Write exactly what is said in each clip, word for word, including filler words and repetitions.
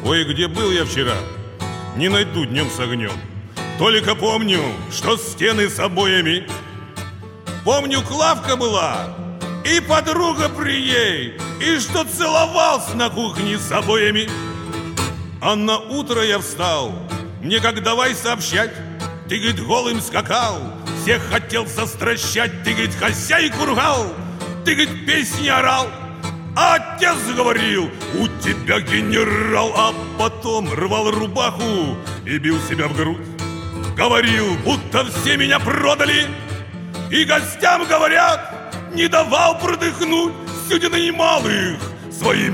Кое-где был я вчера, не найду днем с огнем. Только помню, что стены с обоями. Помню, Клавка была и подруга при ей, и что целовался на кухне с обоями. А на утро я встал, мне как давай сообщать. Ты, говорит, голым скакал, всех хотел застращать. Ты, говорит, хозяйку ругал, ты, говорит, песни орал. А отец говорил, у тебя генерал. А потом рвал рубаху и бил себя в грудь. Говорил, будто все меня продали. И гостям говорят, не давал продыхнуть. Сегодня нанимал их своими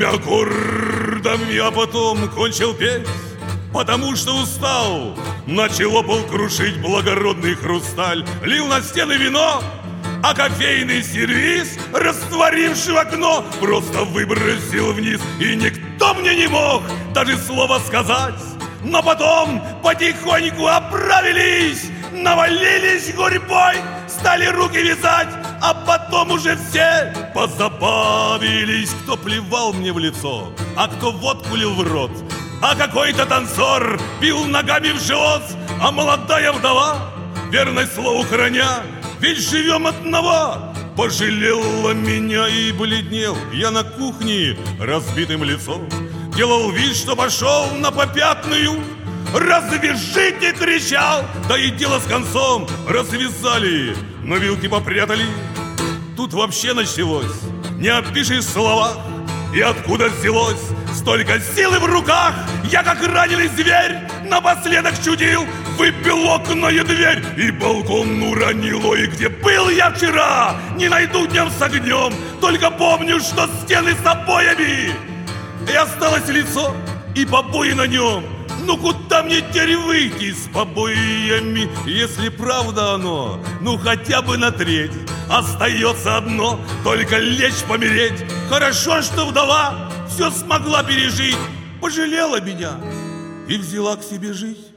аккордами. А потом кончил петь, потому что устал. Начал пол крушить благородный хрусталь. Лил на стены вино, а кофейный сервиз, растворивший в окно, просто выбросил вниз. И никто мне не мог даже слова сказать. Но потом потихоньку оправились, навалились гурьбой, стали руки вязать. А потом уже все позабавились. Кто плевал мне в лицо, а кто водку лил в рот. А какой-то танцор бил ногами в живот. А молодая вдова, верность слову храня, ведь живем одного, пожалела меня. И бледнел я на кухне разбитым лицом. Делал вид, что пошел на попятную. «Развяжите!» — кричал. Да и дело с концом развязали, но вилки попрятали. Тут вообще началось, не опишешь в словах. И откуда взялось столько силы в руках? Я, как раненый зверь, напоследок чудил, выбил окна и дверь, и балкон уронил. Ой, где был я вчера, не найду днем с огнем. Только помню, что стены с обоями, и осталось лицо, и побои на нем. Ну куда мне теперь выйти с побоями? Если правда оно, ну хотя бы на треть. Остается одно, только лечь помереть. Хорошо, что вдова все смогла пережить, пожалела меня и взяла к себе жить.